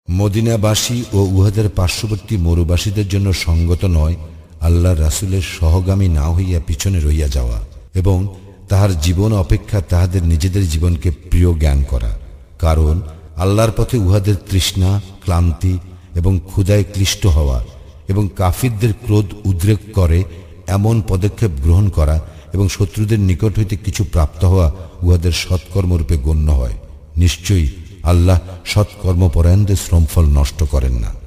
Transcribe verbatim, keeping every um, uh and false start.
মদিনাবাসী ও উহাদের পার্শ্ববর্তী মরুবাসীদের জন্য সঙ্গত নয় আল্লাহ রাসূলের সহগামী না হইয়া পিছনে রইয়া যাওয়া এবং তাহার জীবন অপেক্ষা তাহাদের নিজেদের জীবনকে প্রিয় জ্ঞান করা। কারণ আল্লাহর পথে উহাদের তৃষ্ণা, ক্লান্তি এবং ক্ষুধায় ক্লিষ্ট হওয়া এবং কাফিরদের ক্রোধ উদ্রেক করে এমন পদক্ষেপ গ্রহণ করা এবং শত্রুদের নিকট হইতে কিছু প্রাপ্ত হওয়া উহাদের সৎকর্মরূপে গণ্য হয়। নিশ্চয়ই আল্লাহ সৎকর্মপরায়ণদের শ্রমফল নষ্ট করেন না।